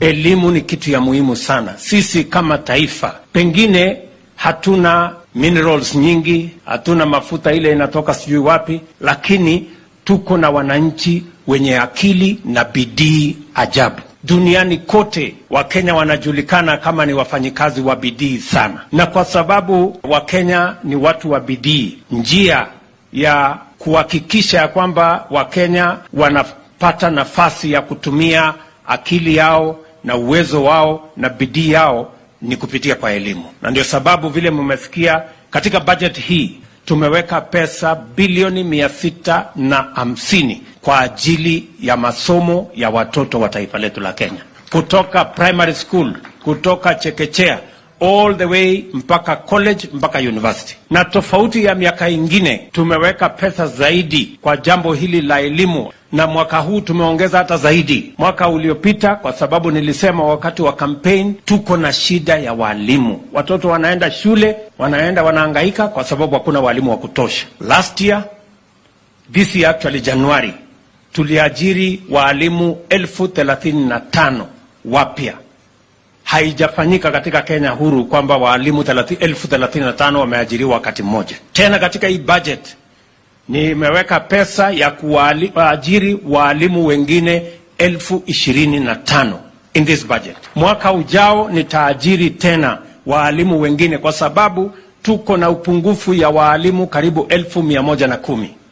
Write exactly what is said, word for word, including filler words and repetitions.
elimu ni kitu ya muhimu sana. Sisi kama taifa pengine hatuna minerals nyingi, hatuna mafuta ile inatoka sijui wapi, lakini tuko na wananchi wenye akili na bidii ajabu. Duniani kote Wakenya wanajulikana kama ni wafanyikazi wa bidii sana, na kwa sababu Wakenya ni watu wa bidii, njia ya kuhakikisha ya kwamba Wakenya wanapata nafasi ya kutumia akili yao na uwezo wao na bidii yao ni kupitia kwa elimu. Na ndio sababu vile mmesikia katika budget hii tumeweka pesa bilioni mia sita na hamsini kwa ajili ya masomo ya watoto wa taifa letu la Kenya, kutoka primary school, kutoka chekechea all the way mpaka college mpaka university. Na tofauti ya miaka ingine tumeweka pesa zaidi kwa jambo hili la elimu, na mwaka huu tumeongeza hata zaidi mwaka uliopita, kwa sababu nilisema wakati wa campaign tuko na shida ya walimu. Watoto wanaenda shule, wanaenda wanahangaika kwa sababu hakuna walimu wa kutosha. Last year, this year actually January, tuliajiri walimu elfu thelathini na tano wapya. Haijafanyika katika Kenya huru kwamba walimu elfu thelathini na tano wameajiriwa wakati mmoja. Tena katika hii budget nimeweka pesa ya kuajiri walimu wengine elfu ishirini na tano in this budget. Mwaka ujao nitaajiri tena walimu wengine, kwa sababu tuko na upungufu ya walimu karibu elfu mia moja na kumi.